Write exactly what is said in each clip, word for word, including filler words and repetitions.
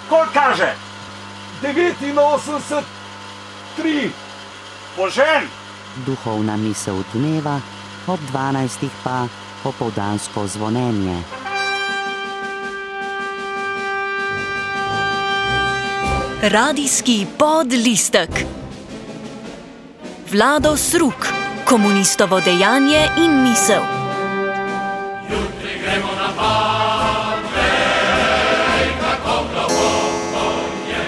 Koliko kaže? devetinosemdeset, tri. Požen! Duhovna misel dneva, ob dvanajstih pa popoldansko zvonjenje. Radijski podlistek. Vlado Sruk, komunistovo dejanje in misel. Jutri gremo na bal, vej, kako globoko je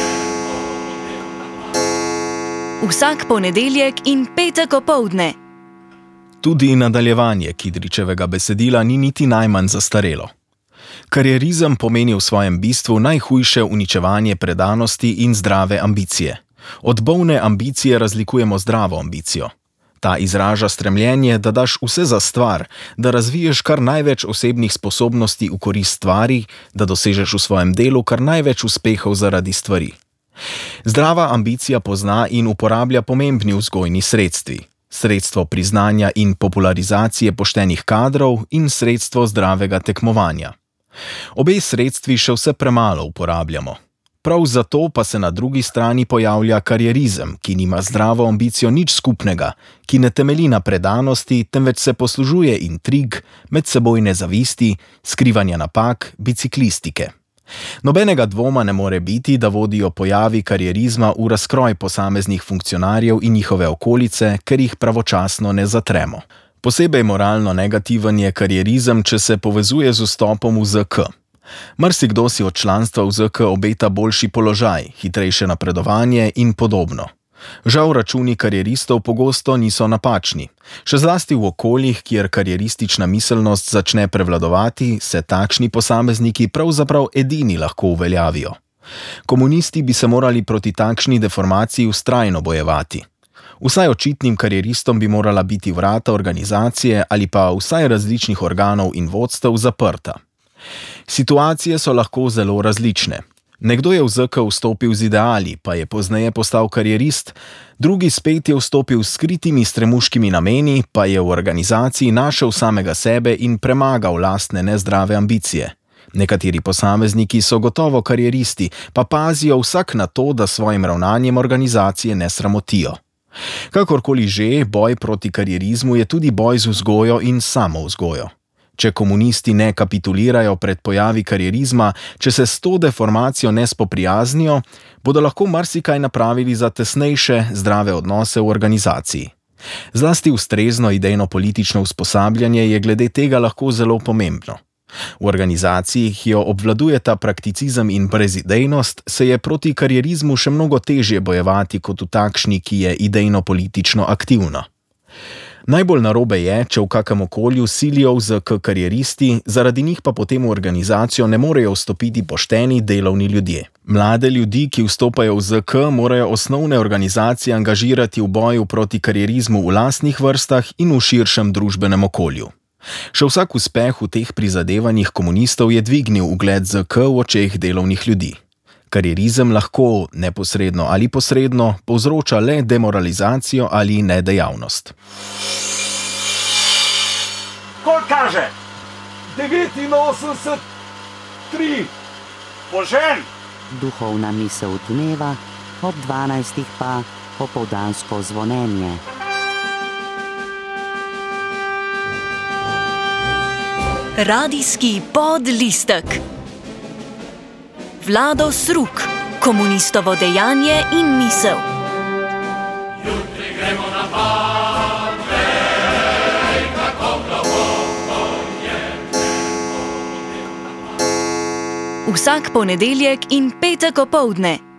nebo. Vsak ponedeljek in petek opoldne. Tudi nadaljevanje Kidričevega besedila ni niti najmanj zastarelo. Karierizem pomeni v svojem bistvu najhujše uničevanje predanosti in zdrave ambicije. Od bolne ambicije razlikujemo zdravo ambicijo. Ta izraža stremljenje, da daš vse za stvar, da razviješ kar največ osebnih sposobnosti v korist stvari, da dosežeš v svojem delu kar največ uspehov zaradi stvari. Zdrava ambicija pozna in uporablja pomembni vzgojni sredstvi. Sredstvo priznanja in popularizacije poštenih kadrov in sredstvo zdravega tekmovanja. Obe sredstvi še vse premalo uporabljamo. Prav zato pa se na drugi strani pojavlja karierizem, ki nima zdravo ambicijo nič skupnega, ki ne temelji na predanosti, temveč se poslužuje intrig, medsebojne zavisti, skrivanja napak, biciklistike. Nobenega dvoma ne more biti, da vodijo pojavi karierizma v razkroj posameznih funkcionarjev in njihove okolice, ker jih pravočasno ne zatremo. Posebej moralno negativen je karierizem, če se povezuje z vstopom v Z K. Marsikdo si od članstva v Z K obeta boljši položaj, hitrejše napredovanje in podobno. Žal računi karieristov pogosto niso napačni. Še zlasti v okoljih, kjer karieristična miselnost začne prevladovati, se takšni posamezniki pravzaprav edini lahko uveljavijo. Komunisti bi se morali proti takšni deformaciji vztrajno bojevati. Vsaj očitnim karieristom bi morala biti vrata organizacije ali pa vsaj različnih organov in vodstev zaprta. Situacije so lahko zelo različne. Nekdo je v Z K vstopil z ideali, pa je pozneje postal karierist, drugi spet je vstopil s skritimi stremuškimi nameni, pa je v organizaciji našel samega sebe in premagal lastne nezdrave ambicije. Nekateri posamezniki so gotovo karieristi, pa pazijo vsak na to, da svojim ravnanjem organizacije ne sramotijo. Kakorkoli že, boj proti karierizmu je tudi boj z vzgojo in samovzgojo. Če komunisti ne kapitulirajo pred pojavi karierizma, če se s to deformacijo ne spoprijaznijo, bodo lahko marsikaj napravili za tesnejše, zdrave odnose v organizaciji. Zlasti ustrezno idejno-politično usposabljanje je glede tega lahko zelo pomembno. V organizaciji, ki jo obvladujeta prakticizem in brezidejnost, se je proti karierizmu še mnogo težje bojevati kot v takšni, ki je idejno-politično aktivna. Najbolj narobe je, če v kakem okolju silijo v Z K karieristi, zaradi njih pa potem v organizacijo ne morejo vstopiti pošteni delovni ljudje. Mlade ljudi, ki vstopajo v Z K, morajo osnovne organizacije angažirati v boju proti karierizmu v lastnih vrstah in v širšem družbenem okolju. Še vsak uspeh v teh prizadevanjih komunistov je dvignil ugled Z K v očeh delovnih ljudi. Karierizem lahko, neposredno ali posredno, povzroča le demoralizacijo ali nedejavnost. Koliko kaže? devetinosemdeset, tri. Požen! Duhovna misel dneva, ob dvanajstih pa popoldansko zvonjenje. Radijski podlistek. Vlado Sruk, komunistovo dejanje in misel. Jutri gremo na bal, vej, kako globoko je nebo. Vsak ponedeljek in petek opoldne.